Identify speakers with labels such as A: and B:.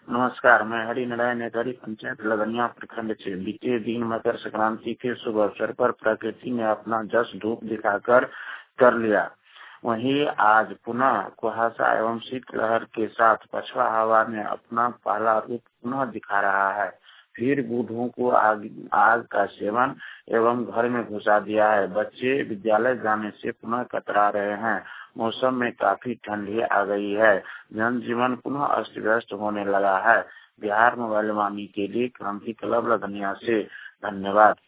A: नमस्कार, मैं हरिनारायण नेतारी पंचायत लदनिया प्रखंड से। बीते दिन मकर संक्रांति के शुभ अवसर पर प्रकृति ने अपना जस धूप दिखाकर कर लिया। वहीं आज पुनः कुहासा एवं शीतलहर के साथ पछुआ हवा ने अपना पहला रूप पुनः दिखा रहा है। फिर बूढ़ों को आग का सेवन एवं घर में घुसा दिया है। बच्चे विद्यालय जाने से पुनः कतरा रहे हैं। मौसम में काफी ठंडी आ गई है। जनजीवन पुनः अस्त व्यस्त होने लगा है। बिहार मोबाइल वाणी के लिए क्रांति क्लब लदनिया से। धन्यवाद।